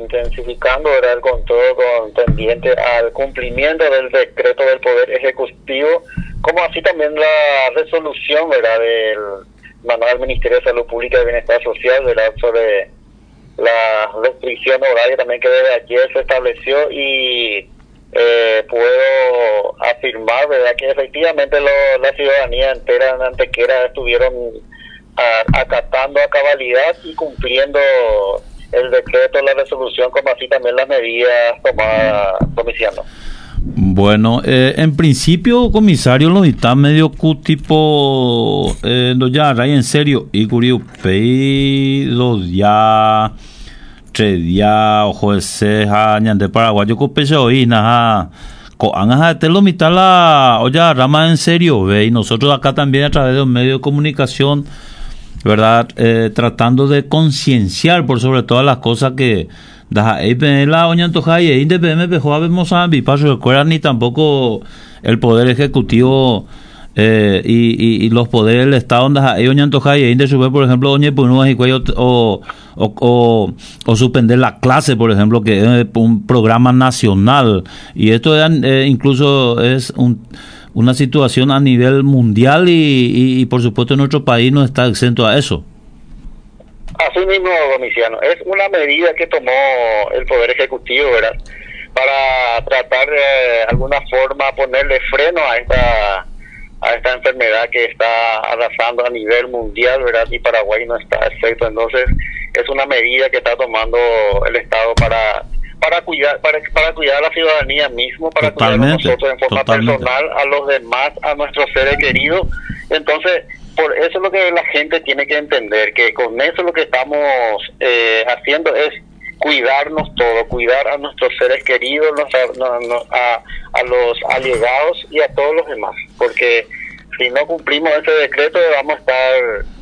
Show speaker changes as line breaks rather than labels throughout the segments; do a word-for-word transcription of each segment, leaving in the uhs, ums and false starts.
intensificando, ¿verdad?, el control con pendiente al cumplimiento del decreto del Poder Ejecutivo, como así también la resolución, ¿verdad?, del manual del Ministerio de Salud Pública y Bienestar Social, ¿verdad?, sobre la restricción horaria también que desde ayer se estableció, y eh, puedo afirmar, ¿verdad?, que efectivamente lo, la ciudadanía entera en Antequera estuvieron a, acatando a cabalidad y cumpliendo el decreto, la resolución, como así también las medidas tomadas, comisario.
Bueno, eh, en principio, comisario, lo está medio cu tipo eh, no ya ray en serio y curio pei dos ya tres ya ojo ese ha ñande paraguayo co peso y na co anga te lo mitad la o ya rama en serio ve, y nosotros acá también a través de un medio de comunicación, verdad, eh, tratando de concienciar por sobre todas las cosas que da la oña antoja y inde me dejó a vemos a mi paso recuerda ni tampoco el poder ejecutivo eh, y, y, y los poderes del estado donde hay oña antoja y inde sube por ejemplo oña punúas y cuello o, o, o o suspender la clase, por ejemplo, que es un programa nacional, y esto eh, incluso es un una situación a nivel mundial y, y, y por supuesto nuestro país no está exento a eso.
Así mismo, Domiciano, es una medida que tomó el Poder Ejecutivo, ¿verdad?, para tratar de alguna forma ponerle freno a esta a esta enfermedad que está arrasando a nivel mundial, ¿verdad?, y Paraguay no está excepto. Entonces es una medida que está tomando el Estado para para cuidar para para cuidar a la ciudadanía mismo, para cuidarnos nosotros en forma totalmente personal, a los demás, a nuestros seres queridos. Entonces, por eso lo que la gente tiene que entender, que con eso lo que estamos eh, haciendo es cuidarnos todo, cuidar a nuestros seres queridos, nos, no, no, a, a los allegados y a todos los demás, porque si no cumplimos ese decreto vamos a estar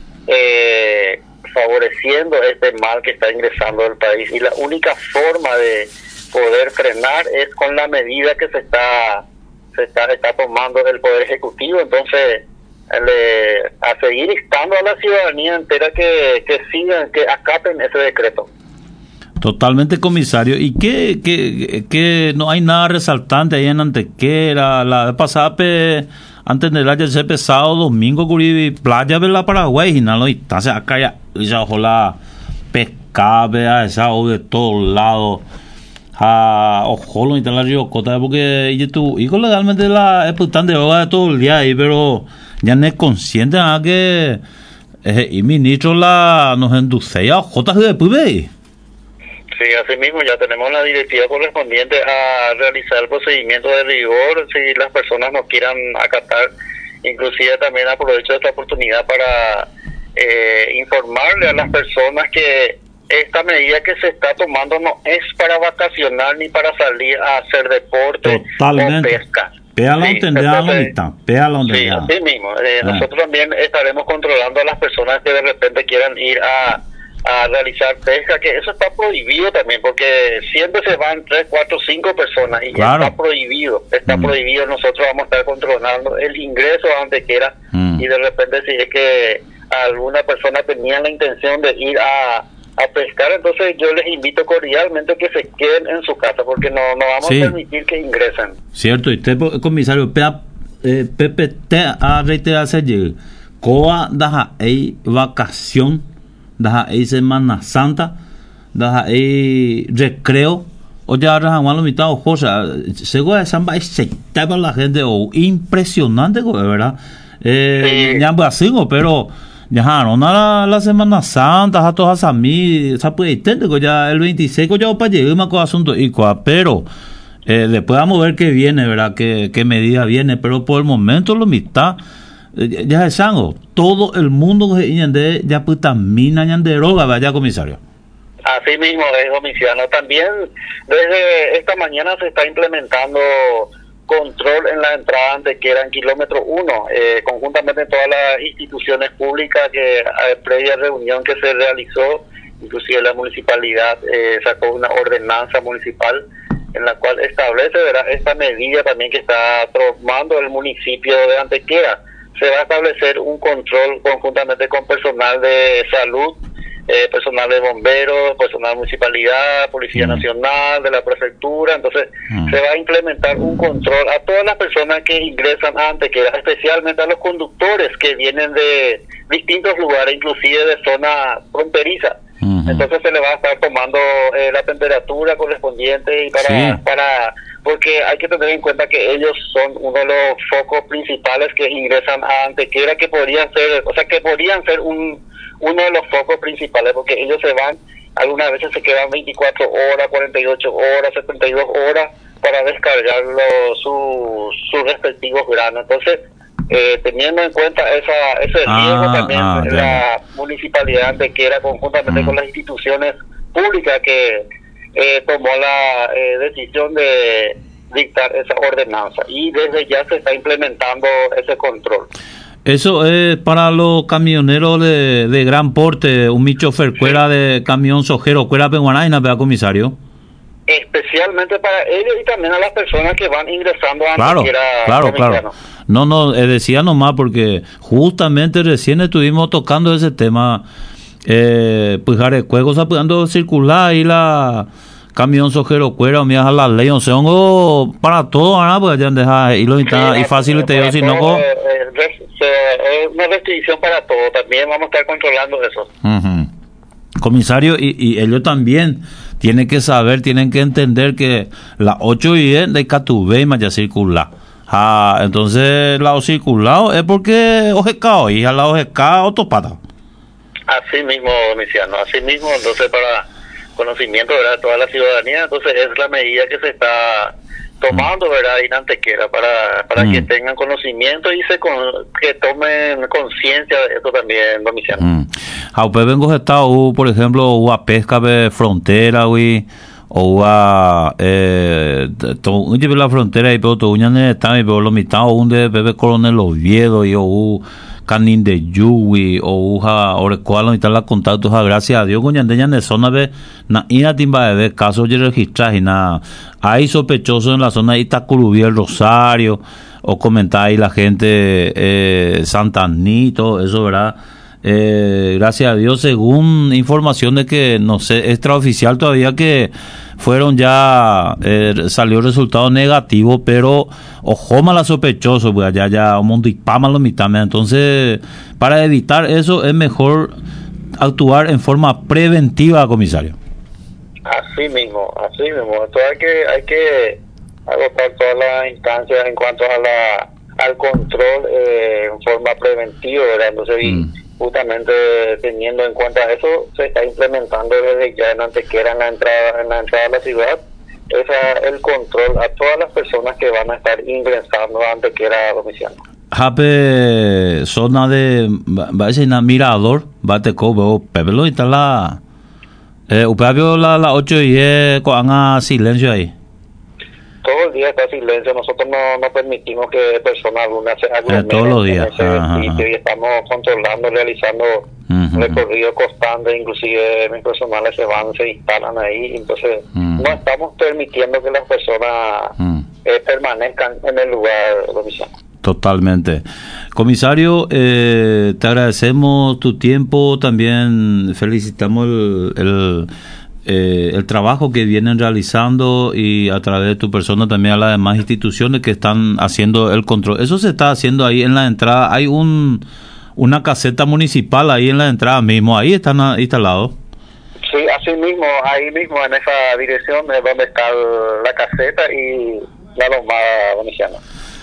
eh, favoreciendo este mal que está ingresando al país, y la única forma de poder frenar es con la medida que se está se está, está tomando el Poder Ejecutivo. Entonces Le, a seguir instando a la ciudadanía entera que, que sigan, que acaten ese decreto.
Totalmente, comisario. ¿Y qué, qué, qué no hay nada resaltante ahí en Antequera? La vez pasada, pe, antes de la ese pesado domingo, curibi, playa de la Paraguay, y no, y está acá ya, ya, ojalá, pescaba, esa o de todos lados. Ah, ojo, y tal la río Cota, porque y tu hijo legalmente la es tan de hoga de todo el día ahí, pero ya no es consciente a que eh, y ministro la nos induce a J de P B.
Sí, así mismo ya tenemos la directiva correspondiente a realizar el procedimiento de rigor si las personas no quieran acatar. Inclusive también aprovecho esta oportunidad para eh, informarle a las personas que esta medida que se está tomando no es para vacacionar ni para salir a hacer deporte.
Totalmente.
O pesca.
Péalo
sí,
entender a la mitad, péalo entender.
Sí, así mismo. Eh, ah. Nosotros también estaremos controlando a las personas que de repente quieran ir a, a realizar pesca, que eso está prohibido también, porque siempre se van tres, cuatro, cinco personas y claro. está prohibido, está mm. prohibido. Nosotros vamos a estar controlando el ingreso a donde quiera mm. y de repente si es que alguna persona tenía la intención de ir a a pescar, entonces yo les invito cordialmente que se queden en su casa, porque no no vamos sí. a permitir que ingresen.
Cierto, y usted, comisario, P P T a reiterarse allí, coa daja ei vacación, daja ei Semana Santa, daja ei recreo, o ya rajan lo mitad o cosa, seguro de samba es para la gente, o impresionante, ¿verdad? Eh, ya sí. pero ya no la, la Semana Santa a todas a mí se puede entender que ya el veintiséis ya para llegar más con asunto y pero eh, después vamos a ver qué viene, verdad, qué, qué medida viene, pero por el momento lo mitad eh, ya es sango todo el mundo que ya pues también de droga, vaya, comisario.
Así mismo es, Domiciano. También desde esta mañana se está implementando control en la entrada Antequera en kilómetro uno, eh, conjuntamente en todas las instituciones públicas que eh, previa reunión que se realizó, inclusive la municipalidad eh, sacó una ordenanza municipal en la cual establece, ¿verdad?, esta medida también que está tomando el municipio de Antequera. Se va a establecer un control conjuntamente con personal de salud eh, personal de bomberos, personal de municipalidad, Policía
Mm.
Nacional, de la prefectura. Entonces
Mm.
se va a implementar un control a todas las personas que ingresan a Antequera, especialmente a los conductores que vienen de distintos lugares, inclusive de zona fronteriza.
Ujú.
Entonces se le va a estar tomando eh, la temperatura correspondiente y para,
Sí.
para porque hay que tener en cuenta que ellos son uno de los focos principales que ingresan a Antequera, que podrían ser, o sea, que podrían ser un uno de los focos principales, porque ellos se van, algunas veces se quedan veinticuatro horas, cuarenta y ocho horas, setenta y dos horas para descargar los, sus, sus respectivos granos. Entonces, eh, teniendo en cuenta esa ese
Ah,
riesgo, también
ah, ya,
la municipalidad de Antequera, conjuntamente
Mm.
con las instituciones públicas que eh, tomó la eh, decisión de dictar esa ordenanza, y desde ya se está implementando ese control.
Eso es para los camioneros de, de gran porte, un mi chofer, cuera de camión sojero, cuera peguanaina, ¿verdad, comisario?
Especialmente para ellos y también a las personas que van ingresando a
Claro,
Antequera,
claro, claro.
Dominicano.
No, no, eh, decía nomás porque justamente recién estuvimos tocando ese tema, eh, pues Jarecuego está pudiendo circular ahí la camión sojero cuera, o mías a la ley, o sea, hongo para todo, ¿verdad? Pues ya deja y lo
Sí,
y fácil te digo,
para
si no,
todo,
co-
eh, eh, res- se- es una restricción para todo. También vamos a estar controlando eso.
Ujú. Comisario, y, y ellos también tienen que saber, tienen que entender que las ocho y diez de Catubé ya circula. Ah, entonces, lado circulado es porque O G K hoy, al lado O G K autopata.
Así mismo, Domiciano, así mismo. Entonces, para conocimiento, ¿verdad?, de toda la ciudadanía, entonces es la medida que se está tomando, ¿verdad?, en Antequera, para para
Mm.
que tengan conocimiento y se con, que tomen conciencia de esto también, Domiciano.
Mm. A usted vengo estado, por ejemplo, o a pesca de frontera, güey, o a eh, to, un de la frontera y pero todo un año está y pero lo mitad o un de bebé coronel Oviedo y o canin de Yui o uja orecual no está la contactos a gracias a Dios con yandeña de zona de na ina timba de casos de registrar y nada hay sospechosos en la zona de Itacurubí, el Rosario, o comentar ahí la gente eh, Santanito, eso, ¿verdad? Eh, gracias a Dios, según información de que no sé, extraoficial todavía, que fueron ya eh, salió resultado negativo, pero ojo mala sospechoso, pues allá ya un mundo y pama lo mitad. Entonces, para evitar eso es mejor actuar en forma preventiva, comisario.
Así mismo, así mismo. Entonces hay que hay que agotar todas las instancias en cuanto a la al control eh, en forma preventiva, ¿verdad? Entonces, y
Mm.
justamente teniendo en cuenta eso, se está implementando desde ya en Antequera, en la entrada en la entrada de la ciudad, esa el control a todas las personas que van a estar ingresando a Antequera, Domiciano.
Jape zona de va a ser Mirador, bate cobo, pebelo y está la eh upavio la la ocho y diez con haga silencio ahí.
Todo el día está silencio. Nosotros no, no permitimos que personas algunas se aglomeren
Eh, todos los días.
en ese
Ajá,
sitio,
ajá.
y estamos controlando, realizando
Ujú,
recorridos constantes, inclusive mis personales se van, se instalan ahí, entonces
Ujú.
no estamos permitiendo que las personas
Ujú.
eh, permanezcan en el lugar, Domiciano.
Totalmente. Comisario, eh, te agradecemos tu tiempo, también felicitamos el, el, eh, el trabajo que vienen realizando y a través de tu persona también a las demás instituciones que están haciendo el control. Eso se está haciendo ahí en la entrada. Hay un una caseta municipal ahí en la entrada mismo, ahí están instalados.
Sí, así mismo, ahí mismo en esa dirección es donde está la caseta y la lomada, Domiciano.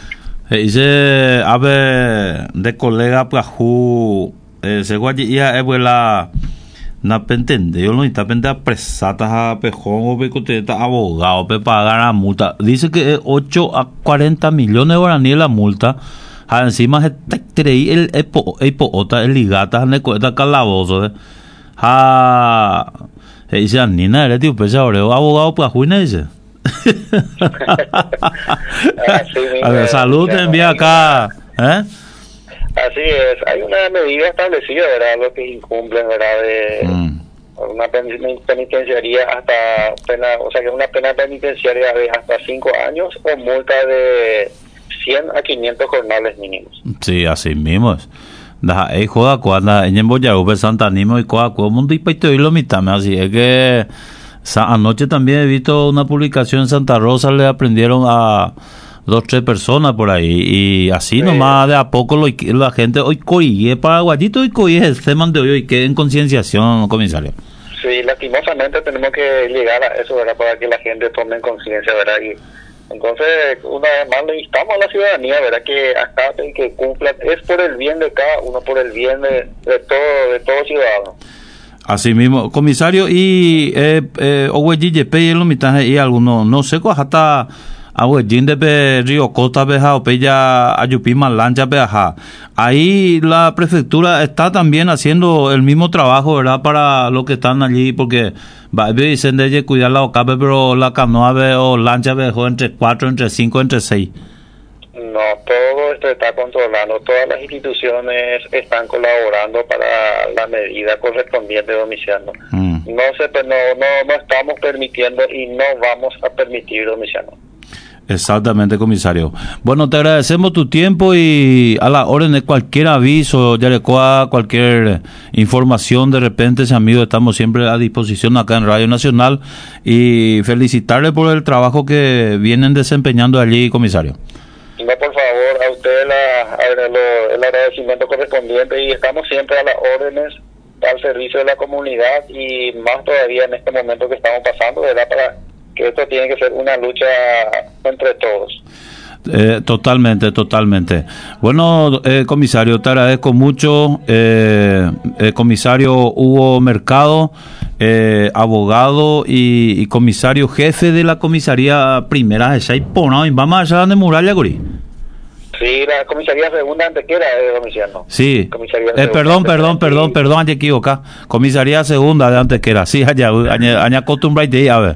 Dice ave de colega plajú eh, se guaya es la na pentende yo no está pende presata a pejón o pe está abogado pe pagar la multa. Dice que es ocho a cuarenta millones de guaraníes la multa. Ah, encima se trae el epo epo otra el ligata ne cuesta calabozo. Eh. Ah, dice Nina eres tío pesa abogado plajú ne dice. A ver, salud te envía acá, ¿eh?
Así es, hay una medida establecida, ¿verdad? Lo que incumplen, ¿verdad? De
Mm.
una pen- penitenciaría hasta pena, o sea que una pena penitenciaria de hasta cinco años o multa de cien a quinientos jornales mínimos.
Sí, así mismo es. Da, eh, joda, cuando en Boyarupe, Santa Animo y Coa, como mundo y paito y lo mitad, así es que sa, anoche también he visto una publicación en Santa Rosa, le aprendieron a dos, tres personas por ahí, y así sí. Nomás de a poco lo, la gente hoy coye, paraguayito y coye el tema de hoy, que en concienciación, comisario.
Sí, lastimosamente tenemos que llegar a eso, ¿verdad? Para que la gente tome en conciencia, ¿verdad? Y entonces, una vez más le instamos a la ciudadanía, ¿verdad? Que acaten, que cumplan, es por el bien de cada uno, por el bien de, de todo, de todo ciudadano.
Así mismo, comisario, y eh, eh, Ogueyi, y lo mitad y algunos, no sé, hasta Aguellín de Río Costa, Beja, o Pella, Ayupima, Lancha, Beja. Ahí la prefectura está también haciendo el mismo trabajo, ¿verdad? Para los que están allí, porque va dicen de cuidar la ocape, pero la canoa o lancha dejó entre cuatro, entre cinco, entre seis.
No, todo esto está controlando, todas las instituciones están colaborando para la medida correspondiente, Domiciano. Mm. No, se, no, no, no estamos permitiendo y no vamos a permitir, Domiciano.
Exactamente, comisario. Bueno, te agradecemos tu tiempo y a la orden de cualquier aviso, Yarecoa, cualquier información, de repente, ese amigo, estamos siempre a disposición acá en Radio Nacional, y felicitarle por el trabajo que vienen desempeñando allí, comisario.
No, por favor, a usted la, a lo, el agradecimiento correspondiente, y estamos siempre a las órdenes al servicio de la comunidad, y más todavía en este momento que estamos pasando, ¿verdad? Para que esto tiene que ser una lucha entre todos.
Eh, totalmente, totalmente. Bueno, eh, comisario, te agradezco mucho. Eh, eh, comisario Hugo Mercado, eh, abogado y, y comisario jefe de la comisaría primera de Saipona, y vamos allá de Muralla, Guri.
Sí, la comisaría segunda Antequera, eh, domiciano.
Sí. Comisaría eh, perdón, perdón, perdón, perdón, te equivoca. Comisaría segunda de Antequera. Sí, allá, allá, allá acostumbra y a ver.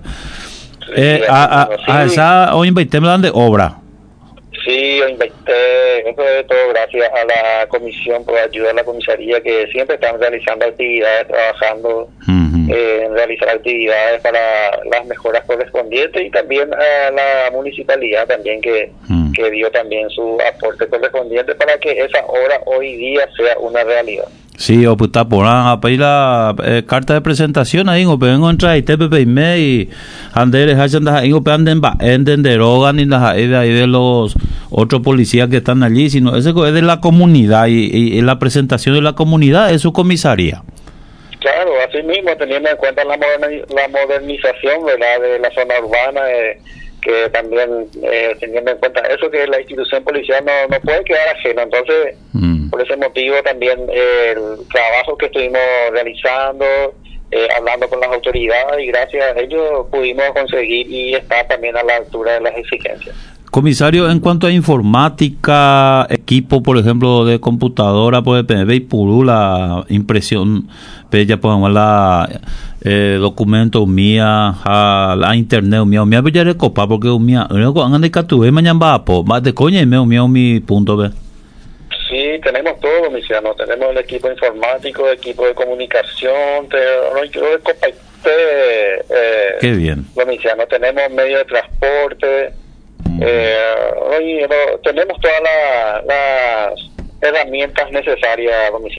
Eh, a, a, sí. a esa hoy invitemos de obra.
Sí, invité, eso es todo gracias a la comisión por ayudar a la comisaría, que siempre están realizando actividades, trabajando uh-huh. eh, en realizar actividades para las mejoras correspondientes, y también a la municipalidad también que, uh-huh. que dio también su aporte correspondiente para que esa obra hoy día sea una realidad.
Sí, o pues está por a pedir la eh, carta de presentación ahí, o vengo a entrar y te pepe y andes hacen ahí, o anden va enden derogan y las ahí de los otros policías que están allí, sino ese es de la comunidad, y, y, y la presentación de la comunidad es su comisaría.
Claro, así mismo, teniendo en cuenta la, moderni- la modernización, ¿verdad?, de la zona urbana, eh, que también eh, teniendo en cuenta eso, que la institución policial no, no puede quedar ajena. Entonces, mm. por ese motivo también eh, el trabajo que estuvimos realizando, eh, hablando con las autoridades, y gracias a ellos pudimos conseguir y estar también a la altura de las exigencias.
Comisario, en cuanto a informática, equipo, por ejemplo, de computadora, pues, ve y purula, impresión, ya podemos la eh, documentos mía, a la internet, mía, mía, ya de copa, porque mía, andan de catuve, mañana va, po, más de coña, y me, mía, mi punto, ve.
Sí, tenemos todo, Domiciano, tenemos el equipo informático, el equipo de comunicación, te, yo de copa, te, eh,
qué bien.
Domiciano, tenemos medio de transporte. Eh, hoy no, tenemos todas la, las herramientas necesarias, Domiciano.